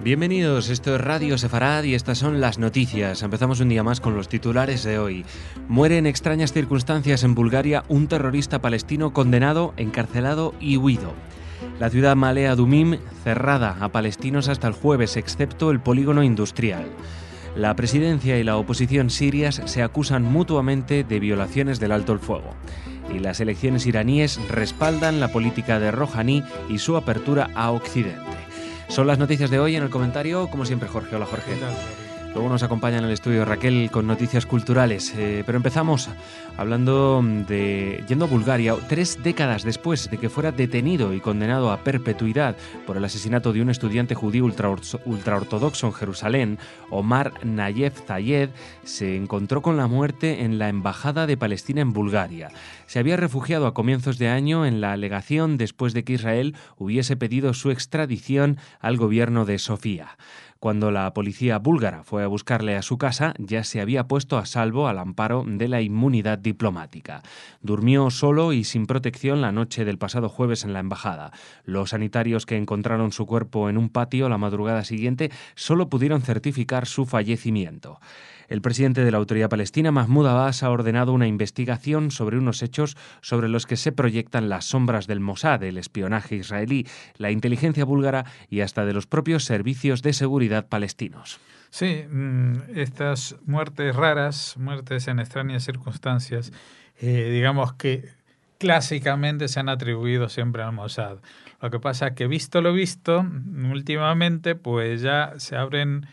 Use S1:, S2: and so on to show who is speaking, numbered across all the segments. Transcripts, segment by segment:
S1: Bienvenidos, esto es Radio Sefarad y estas son las noticias. Empezamos un día más con los titulares de hoy. Muere en extrañas circunstancias en Bulgaria un terrorista palestino condenado, encarcelado y huido. La ciudad Malea Dumim cerrada a palestinos hasta el jueves, excepto el polígono industrial. La presidencia y la oposición sirias se acusan mutuamente de violaciones del alto el fuego. Y las elecciones iraníes respaldan la política de Rouhani y su apertura a Occidente. Son las noticias de hoy. En el comentario, como siempre, Jorge. Hola, Jorge.
S2: ¿Qué tal?
S1: Luego nos acompaña en el estudio Raquel con noticias culturales. Pero empezamos hablando yendo a Bulgaria. 3 décadas después de que fuera detenido y condenado a perpetuidad por el asesinato de un estudiante judío ultraortodoxo en Jerusalén, Omar Nayef Zayed se encontró con la muerte en la Embajada de Palestina en Bulgaria. Se había refugiado a comienzos de año en la legación después de que Israel hubiese pedido su extradición al gobierno de Sofía. Cuando la policía búlgara fue a buscarle a su casa, ya se había puesto a salvo al amparo de la inmunidad diplomática. Durmió solo y sin protección la noche del pasado jueves en la embajada. Los sanitarios que encontraron su cuerpo en un patio la madrugada siguiente solo pudieron certificar su fallecimiento. El presidente de la Autoridad Palestina, Mahmoud Abbas, ha ordenado una investigación sobre unos hechos sobre los que se proyectan las sombras del Mossad, el espionaje israelí, la inteligencia búlgara y hasta de los propios servicios de seguridad palestinos.
S2: Sí, estas muertes raras, muertes en extrañas circunstancias, digamos que clásicamente se han atribuido siempre al Mossad. Lo que pasa es que, visto lo visto, últimamente pues ya se abren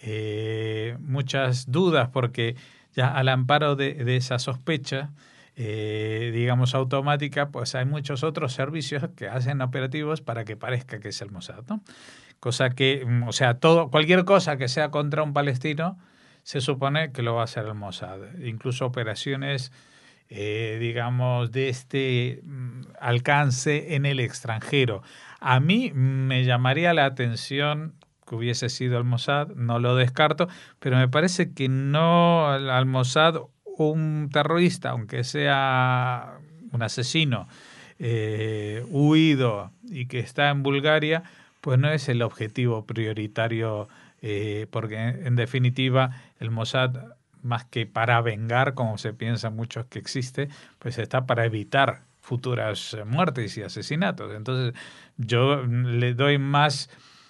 S2: muchas dudas, porque ya al amparo de esa sospecha, digamos automática, pues hay muchos otros servicios que hacen operativos para que parezca que es el Mossad, ¿no? Cosa que, o sea, cualquier cosa que sea contra un palestino se supone que lo va a hacer el Mossad. Incluso operaciones, digamos, de este alcance en el extranjero. A mí me llamaría la atención que hubiese sido el Mossad, no lo descarto, pero me parece que no al Mossad, un terrorista, aunque sea un asesino huido y que está en Bulgaria, pues no es el objetivo prioritario, porque en definitiva el Mossad, más que para vengar, como se piensa muchos que existe, pues está para evitar futuras muertes y asesinatos. Entonces yo le doy más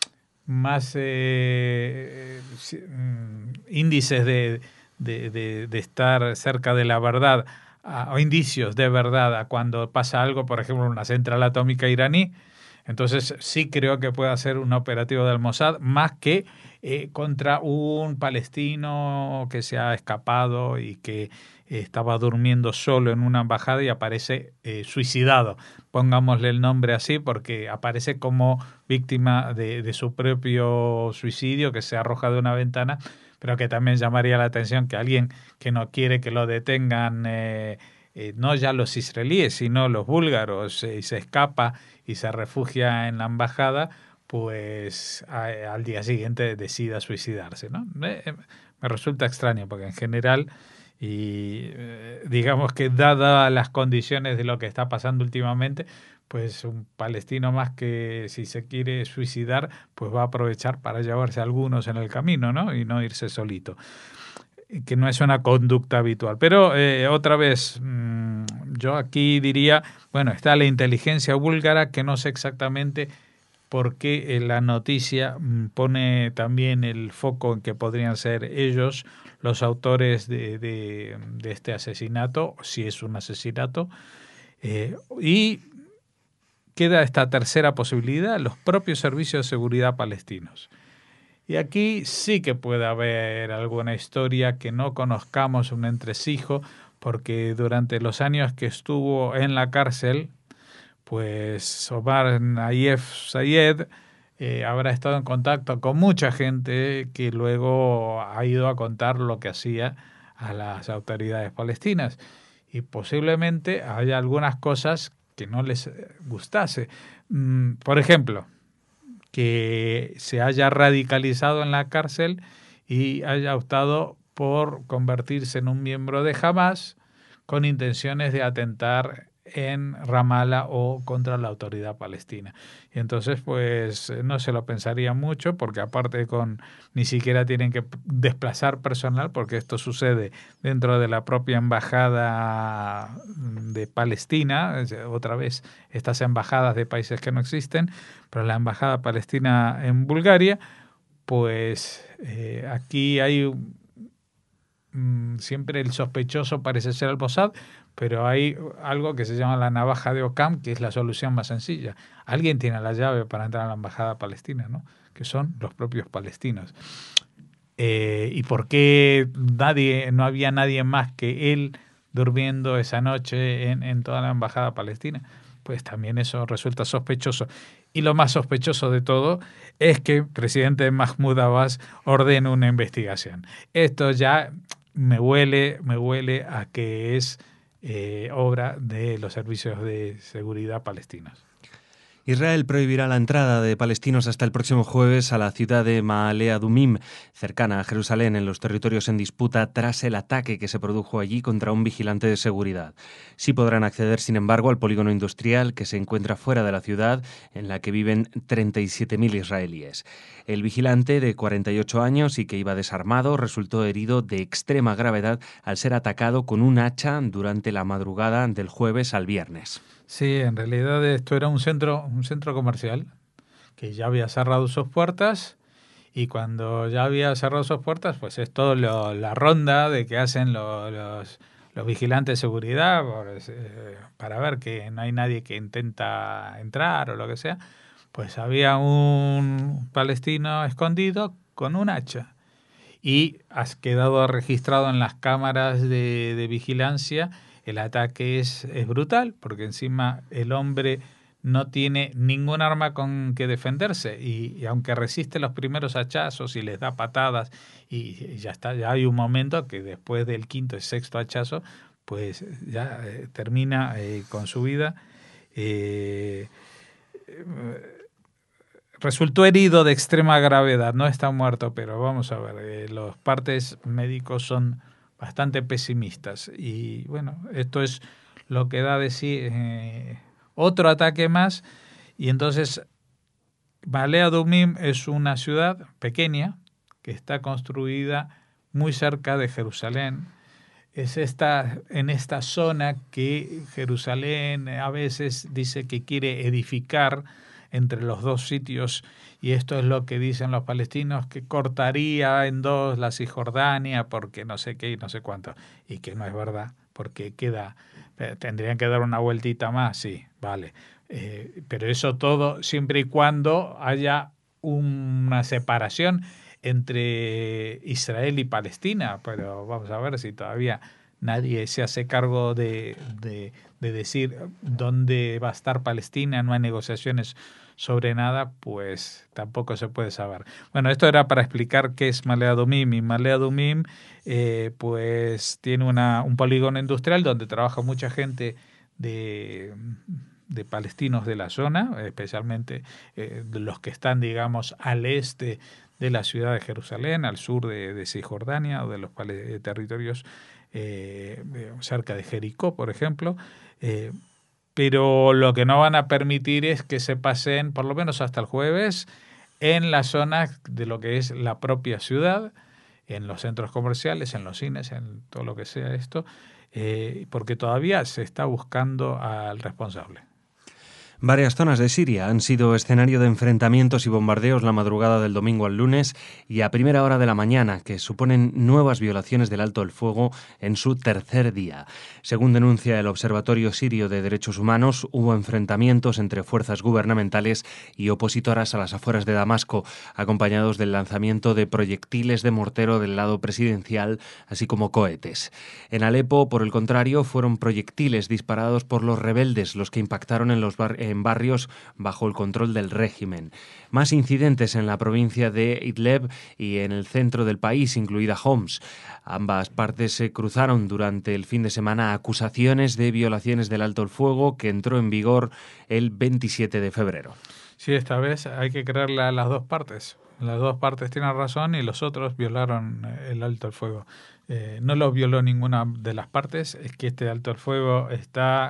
S2: índices de estar cerca de la verdad, o indicios de verdad, a cuando pasa algo, por ejemplo, en una central atómica iraní. Entonces sí creo que puede ser un operativo del Mossad, más que contra un palestino que se ha escapado y que estaba durmiendo solo en una embajada y aparece suicidado. Pongámosle el nombre así porque aparece como víctima de su propio suicidio, que se arroja de una ventana, pero que también llamaría la atención que alguien que no quiere que lo detengan, no ya los israelíes, sino los búlgaros, y se escapa y se refugia en la embajada, pues al día siguiente decida suicidarse, ¿no? Me resulta extraño porque en general, y digamos que dadas las condiciones de lo que está pasando últimamente, pues un palestino, más que si se quiere suicidar, pues va a aprovechar para llevarse a algunos en el camino, ¿no? Y no irse solito, que no es una conducta habitual. Pero otra vez, yo aquí diría, bueno, está la inteligencia búlgara, que no sé exactamente por qué la noticia pone también el foco en que podrían ser ellos los autores de este asesinato, si es un asesinato, y queda esta tercera posibilidad, los propios servicios de seguridad palestinos. Y aquí sí que puede haber alguna historia que no conozcamos, un entresijo, porque durante los años que estuvo en la cárcel, pues Omar Nayef Zayed habrá estado en contacto con mucha gente que luego ha ido a contar lo que hacía a las autoridades palestinas. Y posiblemente haya algunas cosas que no les gustase. Por ejemplo, que se haya radicalizado en la cárcel y haya optado por convertirse en un miembro de Hamás con intenciones de atentar en Ramallah o contra la autoridad palestina. Y entonces, pues no se lo pensaría mucho, porque aparte ni siquiera tienen que desplazar personal, porque esto sucede dentro de la propia embajada de Palestina, otra vez estas embajadas de países que no existen, pero la embajada palestina en Bulgaria, pues aquí hay siempre el sospechoso parece ser el Mossad, pero hay algo que se llama la navaja de Occam, que es la solución más sencilla. Alguien tiene la llave para entrar a la embajada palestina, ¿no? Que son los propios palestinos. ¿Y por qué no había nadie más que él durmiendo esa noche en toda la embajada palestina? Pues también eso resulta sospechoso. Y lo más sospechoso de todo es que el presidente Mahmoud Abbas ordene una investigación. Esto ya me huele a que es obra de los servicios de seguridad palestinos.
S1: Israel prohibirá la entrada de palestinos hasta el próximo jueves a la ciudad de Ma'ale Adumim, cercana a Jerusalén, en los territorios en disputa tras el ataque que se produjo allí contra un vigilante de seguridad. Sí podrán acceder, sin embargo, al polígono industrial que se encuentra fuera de la ciudad, en la que viven 37.000 israelíes. El vigilante, de 48 años y que iba desarmado, resultó herido de extrema gravedad al ser atacado con un hacha durante la madrugada del jueves al viernes.
S2: Sí, en realidad esto era un centro comercial que ya había cerrado sus puertas, y cuando ya había cerrado sus puertas, pues es todo la ronda de que hacen los vigilantes de seguridad para ver que no hay nadie que intenta entrar o lo que sea. Pues había un palestino escondido con un hacha, y has quedado registrado en las cámaras de vigilancia. El ataque es brutal, porque encima el hombre no tiene ningún arma con que defenderse, y aunque resiste los primeros hachazos y les da patadas y ya está, ya hay un momento que después del quinto y sexto hachazo pues ya termina con su vida. Resultó herido de extrema gravedad, no está muerto, pero vamos a ver, los partes médicos son bastante pesimistas. Y bueno, esto es lo que da de sí otro ataque más. Y entonces, Ma'ale Adumim es una ciudad pequeña que está construida muy cerca de Jerusalén. Es en esta zona que Jerusalén a veces dice que quiere edificar entre los dos sitios, y esto es lo que dicen los palestinos, que cortaría en dos la Cisjordania porque no sé qué y no sé cuánto, y que no es verdad, porque tendrían que dar una vueltita más, sí, vale, pero eso todo siempre y cuando haya una separación entre Israel y Palestina, pero vamos a ver si todavía nadie se hace cargo de decir dónde va a estar Palestina, no hay negociaciones sobre nada, pues tampoco se puede saber. Bueno, esto era para explicar qué es Ma'ale Adumim. Y Ma'ale Adumim pues tiene un polígono industrial donde trabaja mucha gente de palestinos de la zona, especialmente los que están, digamos, al este de la ciudad de Jerusalén, al sur de Cisjordania, o de los territorios cerca de Jericó, por ejemplo. Pero lo que no van a permitir es que se pasen, por lo menos hasta el jueves, en las zonas de lo que es la propia ciudad, en los centros comerciales, en los cines, en todo lo que sea esto, porque todavía se está buscando al responsable.
S1: Varias zonas de Siria han sido escenario de enfrentamientos y bombardeos la madrugada del domingo al lunes y a primera hora de la mañana, que suponen nuevas violaciones del alto el fuego en su tercer día. Según denuncia el Observatorio Sirio de Derechos Humanos, hubo enfrentamientos entre fuerzas gubernamentales y opositoras a las afueras de Damasco, acompañados del lanzamiento de proyectiles de mortero del lado presidencial, así como cohetes. En Alepo, por el contrario, fueron proyectiles disparados por los rebeldes los que impactaron en barrios bajo el control del régimen. Más incidentes en la provincia de Idlib y en el centro del país, incluida Homs. Ambas partes se cruzaron durante el fin de semana acusaciones de violaciones del alto el fuego que entró en vigor el 27 de febrero.
S2: Sí, esta vez hay que creerle a las dos partes. Las dos partes tienen razón y los otros violaron el alto el fuego. No lo violó ninguna de las partes, es que este alto el fuego está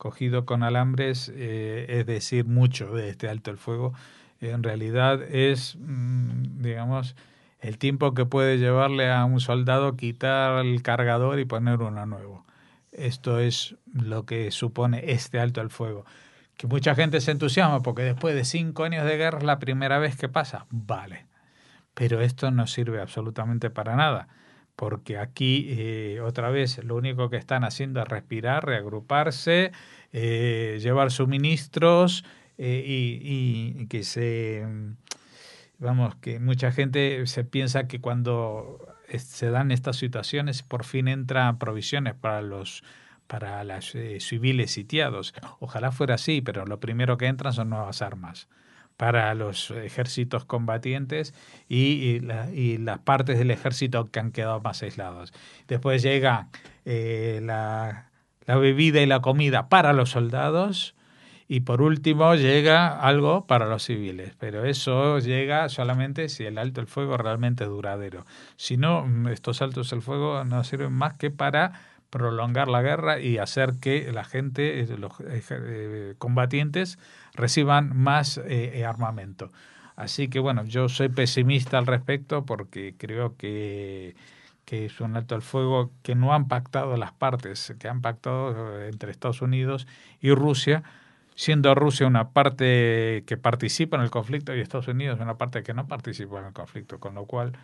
S2: cogido con alambres, es decir mucho de este alto el fuego. En realidad es, digamos, el tiempo que puede llevarle a un soldado quitar el cargador y poner uno nuevo. Esto es lo que supone este alto el fuego. Que mucha gente se entusiasma porque después de 5 años de guerra es la primera vez que pasa. Vale, pero esto no sirve absolutamente para nada, porque aquí otra vez lo único que están haciendo es respirar, reagruparse, llevar suministros y que vamos, que mucha gente se piensa que cuando se dan estas situaciones por fin entran provisiones para los civiles sitiados. Ojalá fuera así, pero lo primero que entran son nuevas armas para los ejércitos combatientes y las partes del ejército que han quedado más aislados. Después llega la bebida y la comida para los soldados y por último llega algo para los civiles. Pero eso llega solamente si el alto el fuego realmente es duradero. Si no, estos altos el fuego no sirven más que para prolongar la guerra y hacer que la gente, los combatientes, reciban más armamento. Así que bueno, yo soy pesimista al respecto porque creo que es un alto al fuego que no han pactado las partes, que han pactado entre Estados Unidos y Rusia, siendo Rusia una parte que participa en el conflicto y Estados Unidos una parte que no participa en el conflicto, con lo cual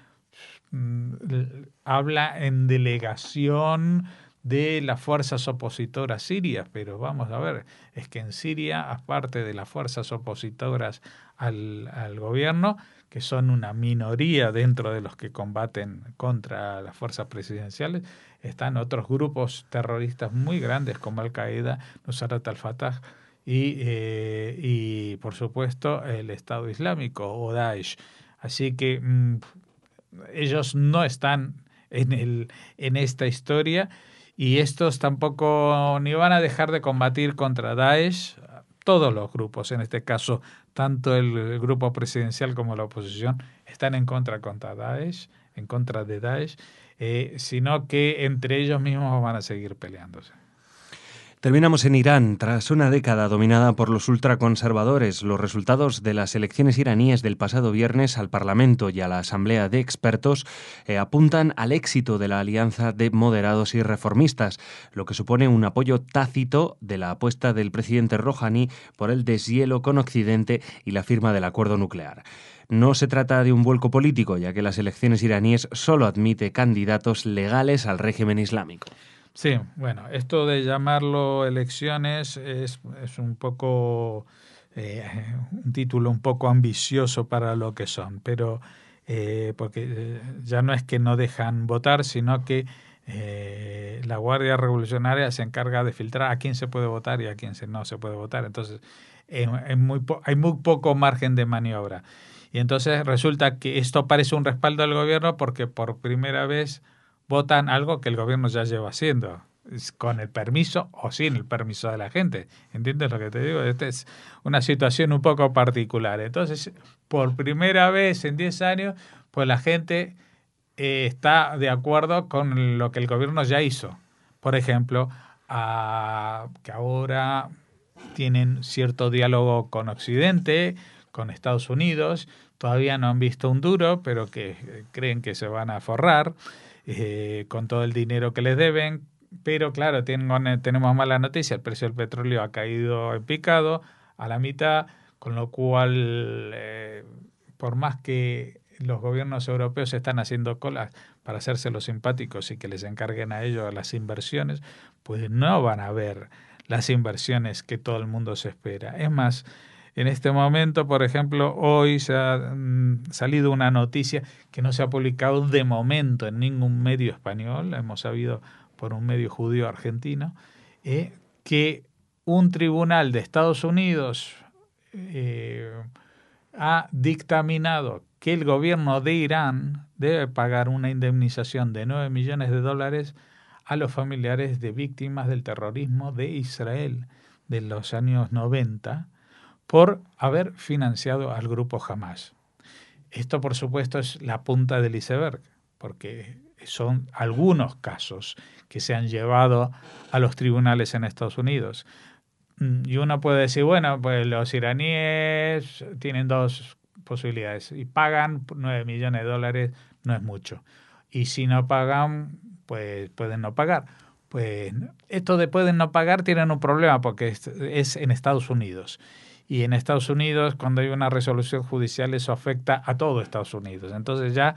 S2: habla en delegación de las fuerzas opositoras sirias, pero vamos a ver, es que en Siria, aparte de las fuerzas opositoras al gobierno, que son una minoría dentro de los que combaten contra las fuerzas presidenciales, están otros grupos terroristas muy grandes como Al-Qaeda, Nusrat al-Fatah y por supuesto el Estado Islámico o Daesh. Así que ellos no están en esta historia y estos tampoco ni van a dejar de combatir contra Daesh. Todos los grupos, en este caso, tanto el grupo presidencial como la oposición, están en contra Daesh, en contra de Daesh, sino que entre ellos mismos van a seguir peleándose.
S1: Terminamos en Irán. Tras una década dominada por los ultraconservadores, los resultados de las elecciones iraníes del pasado viernes al Parlamento y a la Asamblea de Expertos apuntan al éxito de la alianza de moderados y reformistas, lo que supone un apoyo tácito de la apuesta del presidente Rouhani por el deshielo con Occidente y la firma del acuerdo nuclear. No se trata de un vuelco político, ya que las elecciones iraníes solo admite candidatos legales al régimen islámico.
S2: Sí, bueno, esto de llamarlo elecciones es un poco un título un poco ambicioso para lo que son, pero porque ya no es que no dejan votar, sino que la Guardia Revolucionaria se encarga de filtrar a quién se puede votar y a quién no se puede votar. Entonces, hay muy poco margen de maniobra. Y entonces resulta que esto parece un respaldo al gobierno porque por primera vez votan algo que el gobierno ya lleva haciendo, con el permiso o sin el permiso de la gente. ¿Entiendes lo que te digo? Esta es una situación un poco particular. Entonces, por primera vez en 10 años, pues la gente está de acuerdo con lo que el gobierno ya hizo. Por ejemplo, que ahora tienen cierto diálogo con Occidente, con Estados Unidos, todavía no han visto un duro, pero que creen que se van a forrar con todo el dinero que les deben, pero claro, tenemos mala noticia, el precio del petróleo ha caído en picado a la mitad, con lo cual por más que los gobiernos europeos están haciendo colas para hacerse los simpáticos y que les encarguen a ellos las inversiones, pues no van a ver las inversiones que todo el mundo se espera. Es más, en este momento, por ejemplo, hoy se ha salido una noticia que no se ha publicado de momento en ningún medio español, hemos sabido por un medio judío argentino, que un tribunal de Estados Unidos ha dictaminado que el gobierno de Irán debe pagar una indemnización de $9 millones a los familiares de víctimas del terrorismo de Israel de los años 90, por haber financiado al grupo Hamas. Esto, por supuesto, es la punta del iceberg, porque son algunos casos que se han llevado a los tribunales en Estados Unidos. Y uno puede decir, bueno, pues los iraníes tienen dos posibilidades. Y pagan $9 millones, no es mucho. Y si no pagan, pues pueden no pagar. Pues esto de pueden no pagar tienen un problema porque es en Estados Unidos. Y en Estados Unidos, cuando hay una resolución judicial, eso afecta a todo Estados Unidos. Entonces ya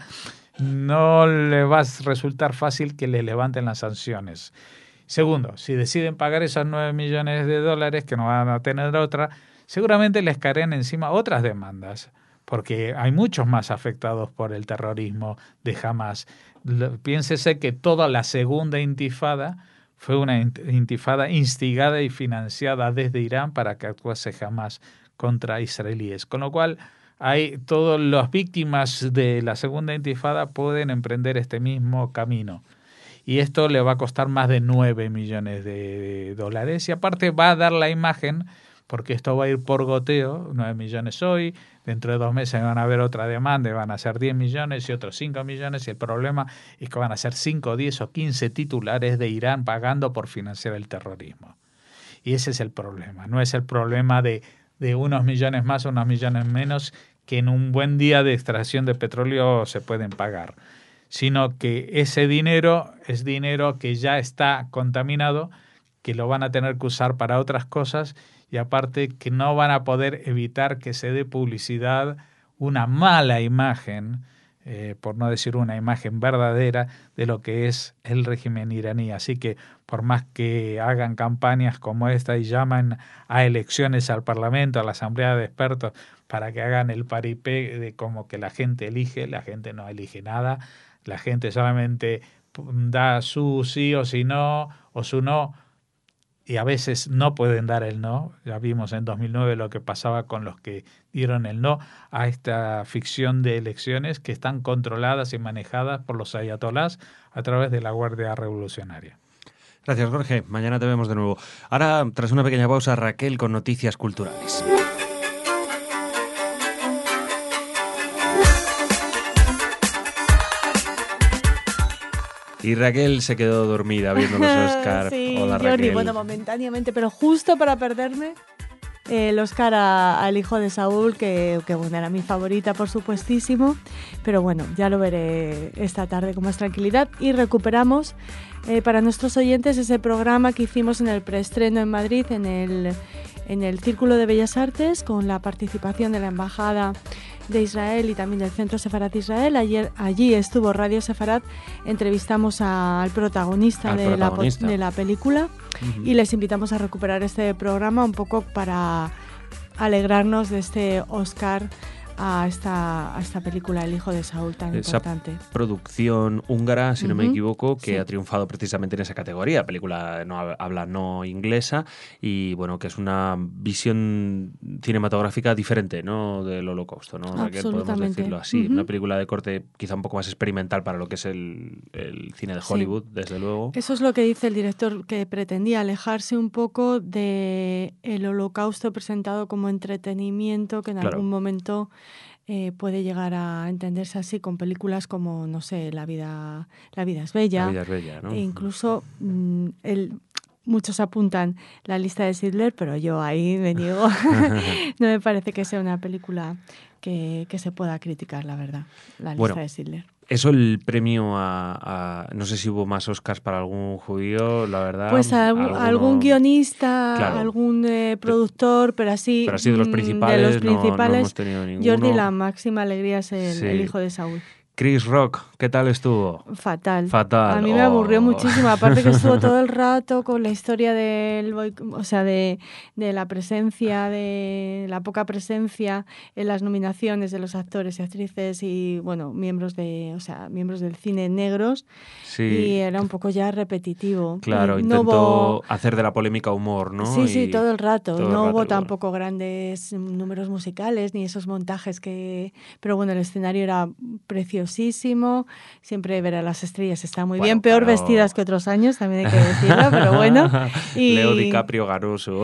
S2: no le va a resultar fácil que le levanten las sanciones. Segundo, si deciden pagar esos $9 millones, que no van a tener otra, seguramente les caerán encima otras demandas, porque hay muchos más afectados por el terrorismo de Hamás. Piénsese que toda la segunda intifada fue una intifada instigada y financiada desde Irán para que actuase Hamás contra israelíes. Con lo cual, todas las víctimas de la segunda intifada pueden emprender este mismo camino. Y esto le va a costar más de $9 millones y aparte va a dar la imagen, porque esto va a ir por goteo, 9 millones hoy, dentro de 2 meses van a haber otra demanda y van a ser 10 millones y otros 5 millones y el problema es que van a ser 5, 10 o 15 titulares de Irán pagando por financiar el terrorismo. Y ese es el problema, no es el problema de unos millones más o unos millones menos que en un buen día de extracción de petróleo se pueden pagar, sino que ese dinero es dinero que ya está contaminado, que lo van a tener que usar para otras cosas y aparte que no van a poder evitar que se dé publicidad, una mala imagen, por no decir una imagen verdadera, de lo que es el régimen iraní. Así que por más que hagan campañas como esta y llaman a elecciones al Parlamento, a la Asamblea de Expertos, para que hagan el paripé de como que la gente elige, la gente no elige nada. La gente solamente da su sí o si no, o su no, y a veces no pueden dar el no. Ya vimos en 2009 lo que pasaba con los que dieron el no a esta ficción de elecciones que están controladas y manejadas por los ayatolás a través de la Guardia Revolucionaria.
S1: Gracias, Jorge. Mañana te vemos de nuevo. Ahora, tras una pequeña pausa, Raquel con noticias culturales. Y Raquel se quedó dormida viendo los Oscar.
S3: Sí,
S1: Hola,
S3: Jordi,
S1: Raquel.
S3: bueno, momentáneamente, pero justo para perderme el Oscar al hijo de Saúl, que bueno, era mi favorita, por supuestísimo. Pero bueno, ya lo veré esta tarde con más tranquilidad. Y recuperamos para nuestros oyentes ese programa que hicimos en el preestreno en Madrid, en el Círculo de Bellas Artes, con la participación de la Embajada de Israel y también del Centro Sefarat Israel. Allí estuvo Radio Sefarat, entrevistamos al protagonista de la película. Uh-huh. Y les invitamos a recuperar este programa un poco para alegrarnos de este Oscar a esta película El hijo de Saúl tan importante.
S1: Producción húngara, si no me equivoco, que
S3: sí,
S1: ha triunfado precisamente en esa categoría, película habla no inglesa, y bueno, que es una visión cinematográfica diferente, ¿no?, del Holocausto, ¿no? Raquel, podemos decirlo así. Una película de corte quizá un poco más experimental para lo que es el cine de Hollywood, desde luego.
S3: Eso es lo que dice el director, que pretendía alejarse un poco de el Holocausto presentado como entretenimiento, que en algún momento puede llegar a entenderse así con películas como, no sé, La vida es bella.
S1: La vida es bella, ¿no?
S3: E incluso muchos apuntan La lista de Schindler, pero yo ahí me niego. No me parece que sea una película que se pueda criticar, la verdad, La lista de Schindler.
S1: Eso, el premio no sé si hubo más Oscars para algún judío, la verdad.
S3: Pues algún guionista,
S1: claro,
S3: algún productor, pero así
S1: de los principales, no hemos tenido ninguno.
S3: Jordi, la máxima alegría es el hijo de Saúl.
S1: Chris Rock, ¿qué tal estuvo?
S3: Fatal.
S1: Fatal.
S3: A mí me aburrió muchísimo. Aparte que estuvo todo el rato con la historia de la presencia, de la poca presencia en las nominaciones de los actores y actrices y, bueno, miembros del cine negros.
S1: Sí.
S3: Y era un poco ya repetitivo.
S1: Claro, intentó hacer de la polémica humor, ¿no?
S3: Sí, todo el rato. No hubo tampoco grandes números musicales ni esos montajes pero bueno, el escenario era precioso. Siempre ver a las estrellas está muy bien, peor vestidas que otros años, también hay que decirlo, pero bueno. Y
S1: Leo DiCaprio ganó su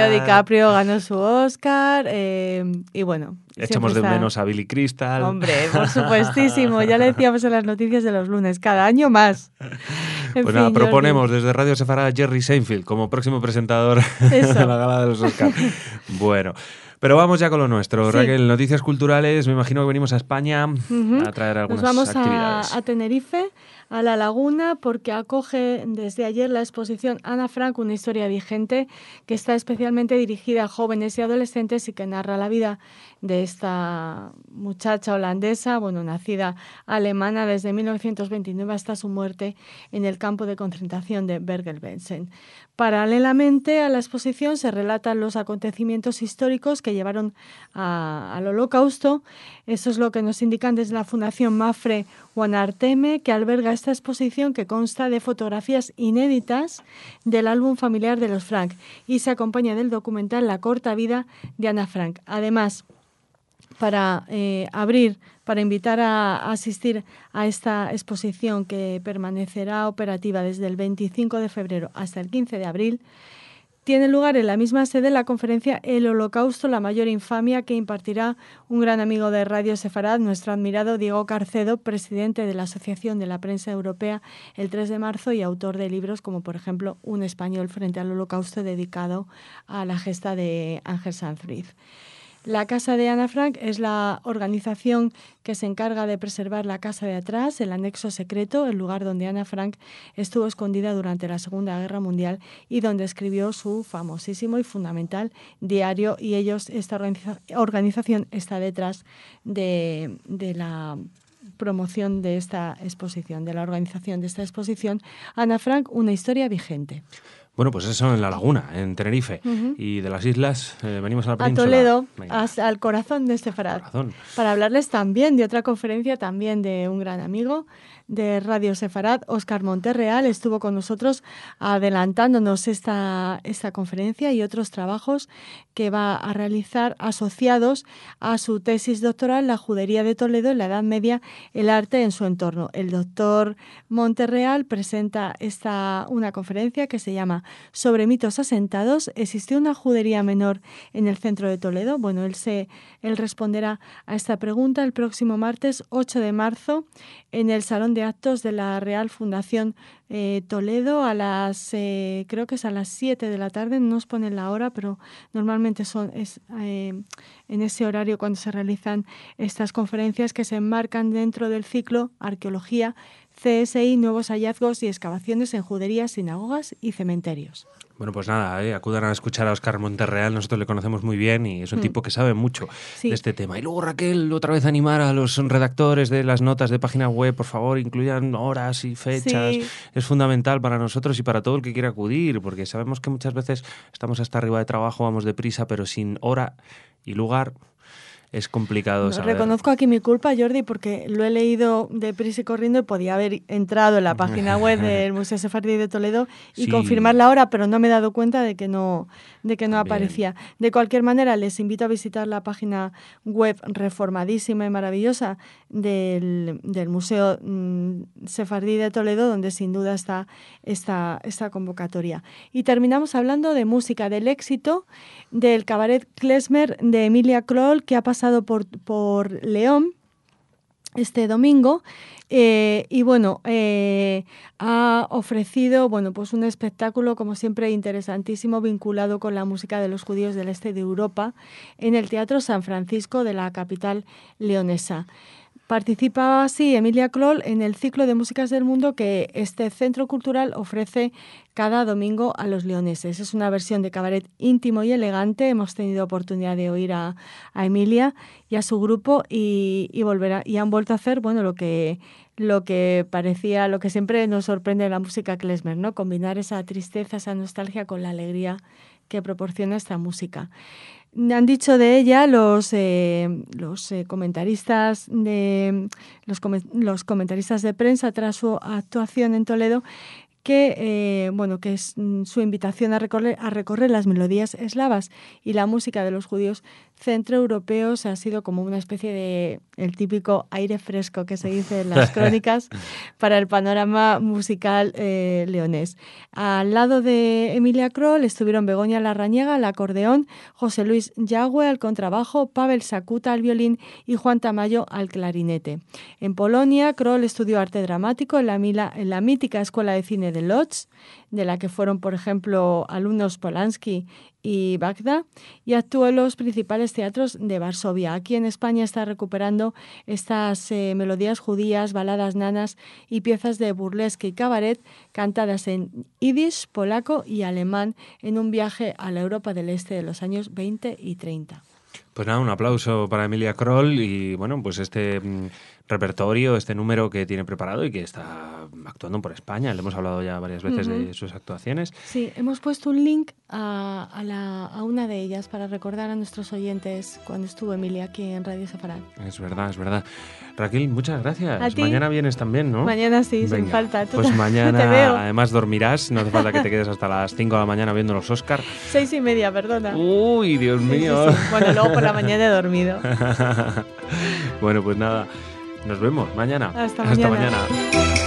S1: Oscar.
S3: Y bueno.
S1: Echamos de menos a Billy Crystal.
S3: Hombre, por supuestísimo, ya le decíamos en las noticias de los lunes, cada año más.
S1: Pues nada, proponemos desde Radio Sefarad a Jerry Seinfeld como próximo presentador de la gala de los Oscars. Bueno, pero vamos ya con lo nuestro. Sí. Raquel, noticias culturales, me imagino que venimos a España a traer algunas actividades.
S3: Nos vamos a Tenerife, a La Laguna, porque acoge desde ayer la exposición Ana Frank, una historia vigente, que está especialmente dirigida a jóvenes y adolescentes y que narra la vida de esta muchacha holandesa, nacida alemana desde 1929 hasta su muerte en el campo de concentración de Bergen-Belsen. Paralelamente a la exposición se relatan los acontecimientos históricos que llevaron al Holocausto. Eso es lo que nos indican desde la Fundación Mafre Guanarteme, que alberga esta exposición que consta de fotografías inéditas del álbum familiar de los Frank y se acompaña del documental La corta vida de Ana Frank. Además, para invitar a asistir a esta exposición que permanecerá operativa desde el 25 de febrero hasta el 15 de abril, tiene lugar en la misma sede la conferencia El Holocausto, la mayor infamia, que impartirá un gran amigo de Radio Sefarad, nuestro admirado Diego Carcedo, presidente de la Asociación de la Prensa Europea, el 3 de marzo y autor de libros como, por ejemplo, Un español frente al Holocausto, dedicado a la gesta de Ángel Sanz Ruiz. La Casa de Ana Frank es la organización que se encarga de preservar la casa de atrás, el anexo secreto, el lugar donde Ana Frank estuvo escondida durante la Segunda Guerra Mundial y donde escribió su famosísimo y fundamental diario. Y esta organización está detrás de la promoción de esta exposición, de la organización de esta exposición. Ana Frank, una historia vigente.
S1: Bueno, pues eso en La Laguna, en Tenerife. Y de las islas venimos a la península.
S3: A Toledo, al corazón de Sefarad. Para hablarles también de otra conferencia, también de un gran amigo de Radio Sefarad, Óscar Monterreal, estuvo con nosotros adelantándonos esta conferencia y otros trabajos que va a realizar asociados a su tesis doctoral, La judería de Toledo en la Edad Media, el arte en su entorno. El doctor Monterreal presenta una conferencia que se llama Sobre mitos asentados. ¿Existió una judería menor en el centro de Toledo? Bueno, él responderá a esta pregunta el próximo martes 8 de marzo en el Salón de Actos de la Real Fundación Toledo creo que es a las 7 de la tarde, no nos ponen la hora, pero normalmente en ese horario cuando se realizan estas conferencias que se enmarcan dentro del ciclo Arqueología, CSI, Nuevos hallazgos y excavaciones en juderías, sinagogas y cementerios.
S1: Bueno, pues nada, acudan a escuchar a Óscar Monterreal, nosotros le conocemos muy bien y es un tipo que sabe mucho de este tema. Y luego, Raquel, otra vez animar a los redactores de las notas de página web, por favor, incluyan horas y fechas. Sí. Es fundamental para nosotros y para todo el que quiera acudir, porque sabemos que muchas veces estamos hasta arriba de trabajo, vamos deprisa, pero sin hora y lugar es complicado saber.
S3: Reconozco aquí mi culpa, Jordi, porque lo he leído deprisa y corriendo y podía haber entrado en la página web del Museo Sefardí de Toledo y confirmar la hora, pero no me he dado cuenta de que no aparecía. De cualquier manera, les invito a visitar la página web reformadísima y maravillosa del Museo Sefardí de Toledo, donde sin duda está esta convocatoria. Y terminamos hablando de música, del éxito del cabaret Klezmer de Emilia Kroll, que ha pasado por León este domingo ha ofrecido pues un espectáculo como siempre interesantísimo vinculado con la música de los judíos del este de Europa en el Teatro San Francisco de la capital leonesa. Participa así Emilia Kroll en el ciclo de músicas del mundo que este centro cultural ofrece cada domingo a los leoneses. Es una versión de cabaret íntimo y elegante. Hemos tenido oportunidad de oír a Emilia y a su grupo y han vuelto a hacer lo que parecía, lo que siempre nos sorprende de la música klezmer, ¿no? Combinar esa tristeza, esa nostalgia con la alegría que proporciona esta música. Han dicho de ella los comentaristas los comentaristas de prensa tras su actuación en Toledo que es su invitación a recorrer las melodías eslavas y la música de los judíos centroeuropeos ha sido como una especie de el típico aire fresco que se dice en las crónicas para el panorama musical leonés. Al lado de Emilia Kroll estuvieron Begoña Larrañaga al acordeón, José Luis Yagüe al contrabajo, Pavel Sakuta al violín y Juan Tamayo al clarinete. En Polonia, Kroll estudió arte dramático en la mítica Escuela de Cine de Łódź, de la que fueron, por ejemplo, alumnos Polanski y Bagda, y actuó en los principales teatros de Varsovia. Aquí en España está recuperando estas melodías judías, baladas nanas y piezas de burlesque y cabaret cantadas en yiddish, polaco y alemán en un viaje a la Europa del Este de los años 20 y 30.
S1: Pues nada, un aplauso para Emilia Kroll y bueno, pues este repertorio, este número que tiene preparado y que está actuando por España. Le hemos hablado ya varias veces de sus actuaciones.
S3: Sí, hemos puesto un link a una de ellas para recordar a nuestros oyentes cuando estuvo Emilia aquí en Radio Safarán.
S1: Es verdad, es verdad. Raquel, muchas gracias.
S3: A ti.
S1: Mañana vienes también, ¿no?
S3: Mañana sí,
S1: Venga,
S3: sin falta.
S1: Pues mañana
S3: te veo.
S1: además dormirás, no hace falta que te quedes hasta las 5 de la mañana viendo los Oscar.
S3: 6:30, perdona.
S1: Uy, Dios mío.
S3: Sí. Bueno, luego por la mañana he dormido.
S1: Bueno, pues nada, nos vemos mañana.
S3: Hasta mañana.
S1: Hasta mañana.